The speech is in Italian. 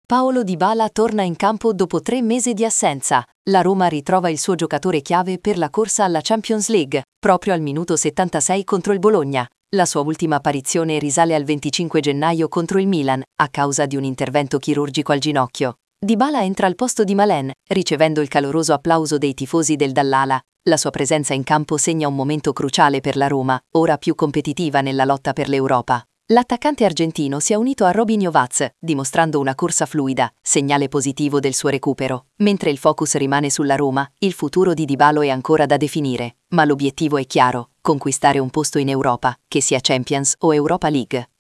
Paulo Dybala torna in campo dopo 3 mesi di assenza. La Roma ritrova il suo giocatore chiave per la corsa alla Champions League, proprio al minuto 76 contro il Bologna. La sua ultima apparizione risale al 25 gennaio contro il Milan, a causa di un intervento chirurgico al ginocchio. Dybala entra al posto di Malen, ricevendo il caloroso applauso dei tifosi del Dallala. La sua presenza in campo segna un momento cruciale per la Roma, ora più competitiva nella lotta per l'Europa. L'attaccante argentino si è unito a Robinho Vaz, dimostrando una corsa fluida, segnale positivo del suo recupero. Mentre il focus rimane sulla Roma, il futuro di Dybala è ancora da definire, ma l'obiettivo è chiaro: conquistare un posto in Europa, che sia Champions o Europa League.